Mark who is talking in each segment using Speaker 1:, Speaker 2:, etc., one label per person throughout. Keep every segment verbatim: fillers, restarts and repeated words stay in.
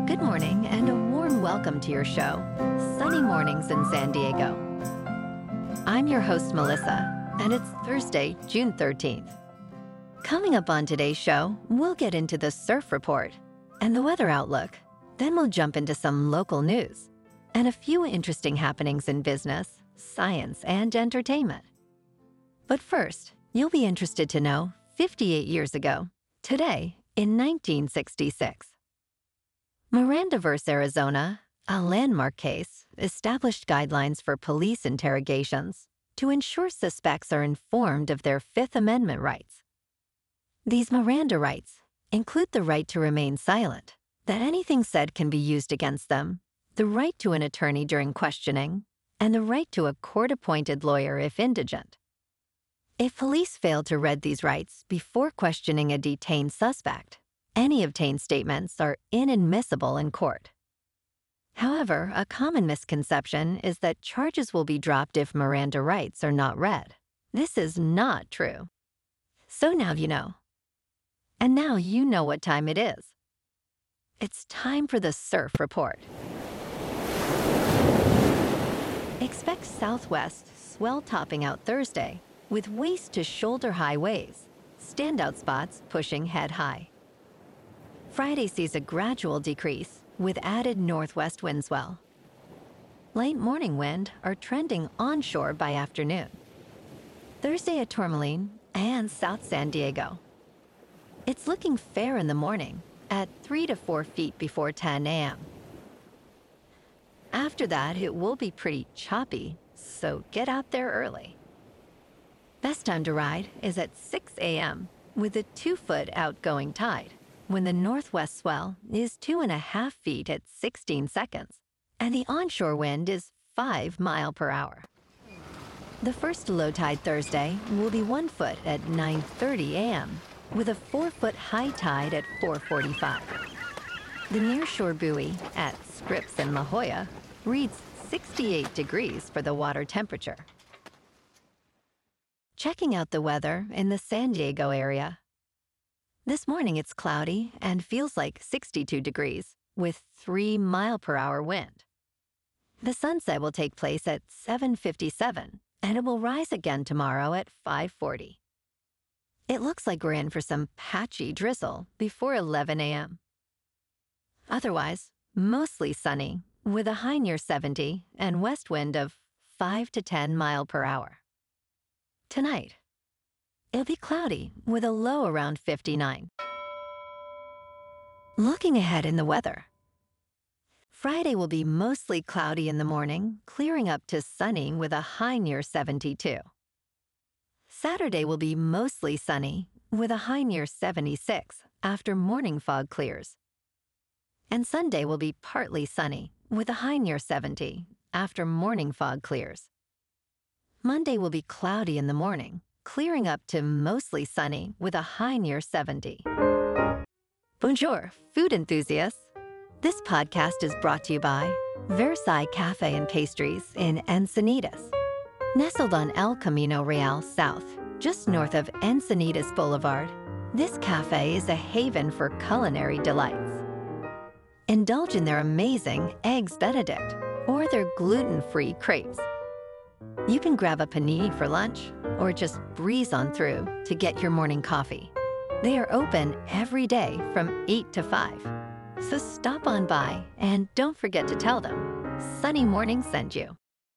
Speaker 1: Good morning and a warm welcome to your show, Sunny Mornings in San Diego. I'm your host, Melissa, and it's Thursday, June thirteenth. Coming up on today's show, we'll get into the surf report and the weather outlook. Then we'll jump into some local news and a few interesting happenings in business, science, and entertainment. But first, you'll be interested to know fifty-eight years ago, today in nineteen sixty-six. Miranda versus Arizona, a landmark case, established guidelines for police interrogations to ensure suspects are informed of their Fifth Amendment rights. These Miranda rights include the right to remain silent, that anything said can be used against them, the right to an attorney during questioning, and the right to a court-appointed lawyer if indigent. If police fail to read these rights before questioning a detained suspect, any obtained statements are inadmissible in court. However, a common misconception is that charges will be dropped if Miranda rights are not read. This is not true. So now you know. And now you know what time it is. It's time for the surf report. Expect southwest swell topping out Thursday with waist to shoulder high waves, standout spots pushing head high. Friday sees a gradual decrease with added northwest wind swell. Late morning wind are trending onshore by afternoon. Thursday at Tourmaline and South San Diego. It's looking fair in the morning at three to four feet before ten a.m. After that, it will be pretty choppy, so get out there early. Best time to ride is at six a.m. with a two-foot outgoing tide, when the northwest swell is two and a half feet at sixteen seconds, and the onshore wind is five mile per hour. The first low tide Thursday will be one foot at nine thirty a.m., with a four-foot high tide at four forty-five. The nearshore buoy at Scripps in La Jolla reads sixty-eight degrees for the water temperature. Checking out the weather in the San Diego area. This morning it's cloudy and feels like sixty-two degrees with three mile per hour wind. The sunset will take place at seven fifty-seven and it will rise again tomorrow at five forty. It looks like we're in for some patchy drizzle before eleven a.m. Otherwise, mostly sunny with a high near seventy and west wind of five to ten mile per hour. Tonight, it'll be cloudy with a low around fifty-nine. Looking ahead in the weather. Friday will be mostly cloudy in the morning, clearing up to sunny with a high near seventy-two. Saturday will be mostly sunny with a high near seventy-six after morning fog clears. And Sunday will be partly sunny with a high near seventy after morning fog clears. Monday will be cloudy in the morning, clearing up to mostly sunny with a high near seventy. Bonjour, food enthusiasts. This podcast is brought to you by Versailles Cafe and Pastries in Encinitas. Nestled on El Camino Real South, just north of Encinitas Boulevard, this cafe is a haven for culinary delights. Indulge in their amazing Eggs Benedict or their gluten-free crepes. You can grab a panini for lunch or just breeze on through to get your morning coffee. They are open every day from eight to five. So stop on by and don't forget to tell them Sunny Morning sent you.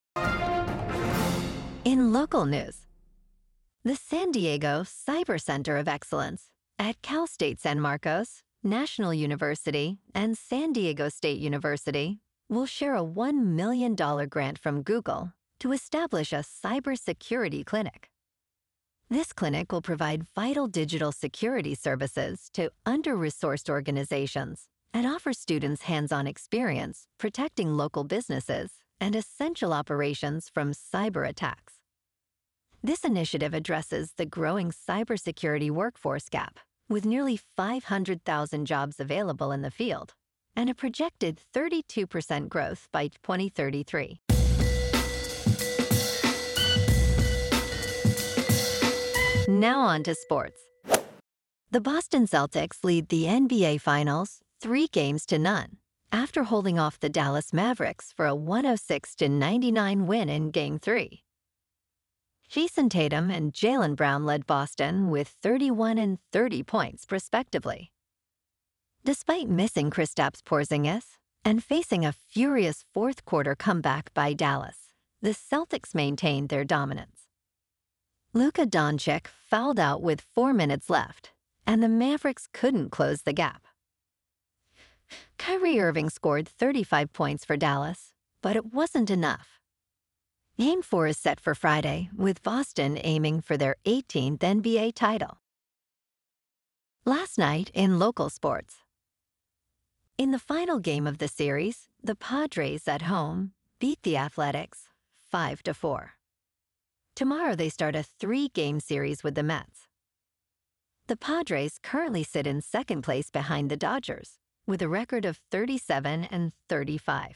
Speaker 1: In local news, the San Diego Cyber Center of Excellence at Cal State San Marcos, National University, and San Diego State University will share a one million dollars grant from Google to establish a cybersecurity clinic. This clinic will provide vital digital security services to under-resourced organizations and offer students hands-on experience protecting local businesses and essential operations from cyber attacks. This initiative addresses the growing cybersecurity workforce gap, with nearly five hundred thousand jobs available in the field and a projected thirty-two percent growth by twenty thirty-three. Now on to sports. The Boston Celtics lead the N B A Finals three games to none after holding off the Dallas Mavericks for a one oh six to ninety-nine win in Game three. Jason Tatum and Jaylen Brown led Boston with thirty-one and thirty points, respectively. Despite missing Kristaps Porzingis and facing a furious fourth-quarter comeback by Dallas, the Celtics maintained their dominance. Luka Doncic fouled out with four minutes left, and the Mavericks couldn't close the gap. Kyrie Irving scored thirty-five points for Dallas, but it wasn't enough. Game four is set for Friday, with Boston aiming for their eighteenth N B A title. Last night in local sports. In the final game of the series, the Padres at home beat the Athletics five to four. Tomorrow they start a three-game series with the Mets. The Padres currently sit in second place behind the Dodgers, with a record of thirty-seven and thirty-five.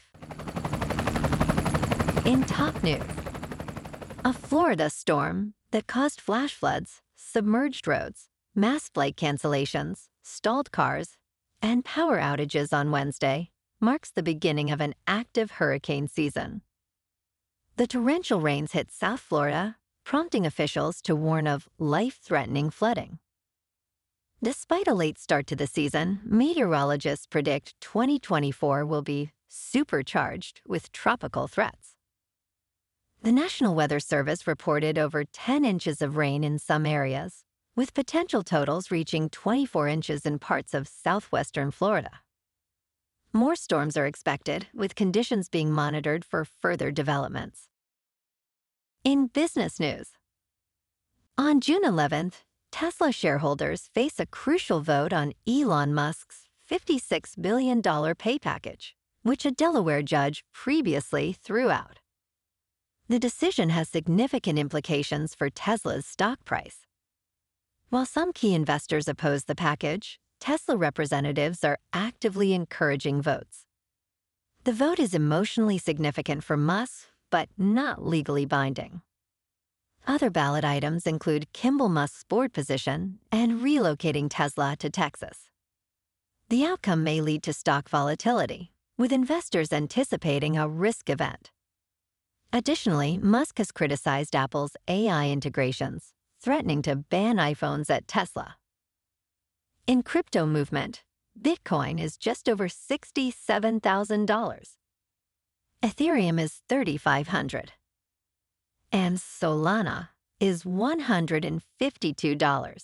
Speaker 1: In top news, a Florida storm that caused flash floods, submerged roads, mass flight cancellations, stalled cars, and power outages on Wednesday marks the beginning of an active hurricane season. The torrential rains hit South Florida, prompting officials to warn of life-threatening flooding. Despite a late start to the season, meteorologists predict twenty twenty-four will be supercharged with tropical threats. The National Weather Service reported over ten inches of rain in some areas, with potential totals reaching twenty-four inches in parts of southwestern Florida. More storms are expected, with conditions being monitored for further developments. In business news, on June eleventh, Tesla shareholders face a crucial vote on Elon Musk's fifty-six billion dollars pay package, which a Delaware judge previously threw out. The decision has significant implications for Tesla's stock price. While some key investors oppose the package, Tesla representatives are actively encouraging votes. The vote is emotionally significant for Musk, but not legally binding. Other ballot items include Kimball Musk's board position and relocating Tesla to Texas. The outcome may lead to stock volatility, with investors anticipating a risk event. Additionally, Musk has criticized Apple's A I integrations, threatening to ban iPhones at Tesla. In crypto movement, Bitcoin is just over sixty-seven thousand dollars. Ethereum is thirty-five hundred dollars. And Solana is one hundred fifty-two dollars.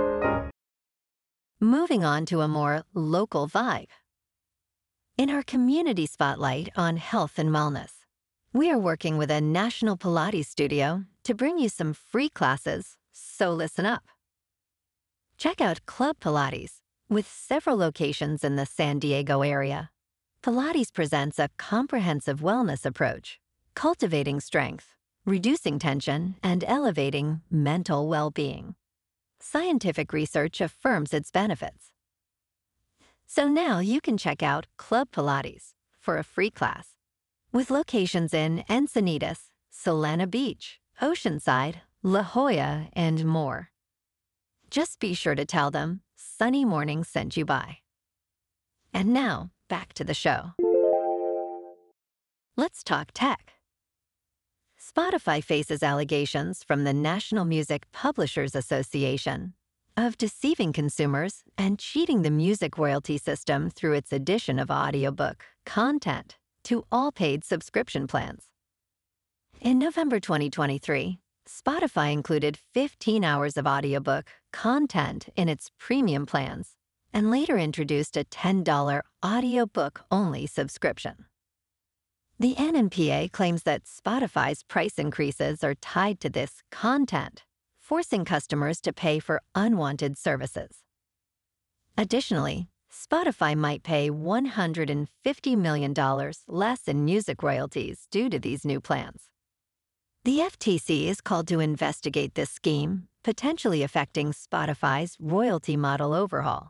Speaker 1: Moving on to a more local vibe. In our community spotlight on health and wellness, we are working with a national Pilates studio to bring you some free classes, so listen up. Check out Club Pilates, with several locations in the San Diego area. Pilates presents a comprehensive wellness approach, cultivating strength, reducing tension, and elevating mental well-being. Scientific research affirms its benefits. So now you can check out Club Pilates for a free class, with locations in Encinitas, Solana Beach, Oceanside, La Jolla, and more. Just be sure to tell them Sunny Morning sent you by. And now, back to the show. Let's talk tech. Spotify faces allegations from the National Music Publishers Association of deceiving consumers and cheating the music royalty system through its addition of audiobook content to all paid subscription plans. In November twenty twenty-three, Spotify included fifteen hours of audiobook content in its premium plans and later introduced a ten dollars audiobook-only subscription. The N M P A claims that Spotify's price increases are tied to this content, forcing customers to pay for unwanted services. Additionally, Spotify might pay one hundred fifty million dollars less in music royalties due to these new plans. The F T C is called to investigate this scheme, potentially affecting Spotify's royalty model overhaul.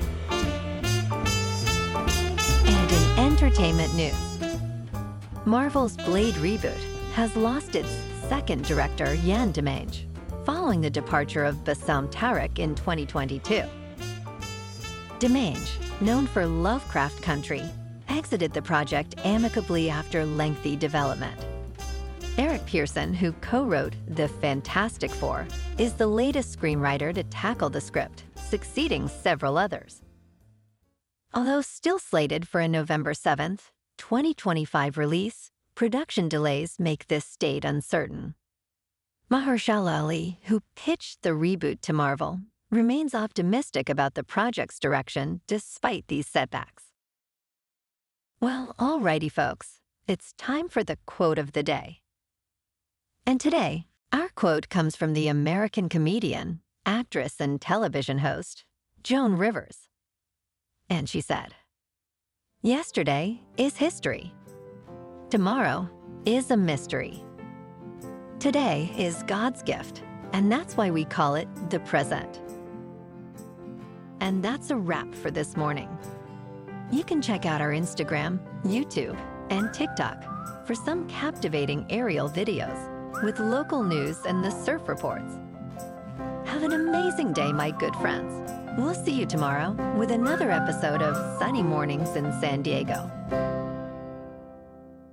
Speaker 1: And in entertainment news, Marvel's Blade reboot has lost its second director, Yann Demange, following the departure of Bassam Tariq in twenty twenty-two. Demange, known for Lovecraft Country exited the project amicably after lengthy development. Eric Pearson, who co-wrote The Fantastic Four, is the latest screenwriter to tackle the script, succeeding several others. Although still slated for a November seventh, twenty twenty-five release, production delays make this date uncertain. Mahershala Ali, who pitched the reboot to Marvel, remains optimistic about the project's direction despite these setbacks. Well, alrighty folks, it's time for the quote of the day. And today, our quote comes from the American comedian, actress, and television host, Joan Rivers. And she said, "Yesterday is history. Tomorrow is a mystery. Today is God's gift, and that's why we call it the present." And that's a wrap for this morning. You can check out our Instagram, YouTube, and TikTok for some captivating aerial videos with local news and the surf reports. Have an amazing day, my good friends. We'll see you tomorrow with another episode of Sunny Mornings in San Diego.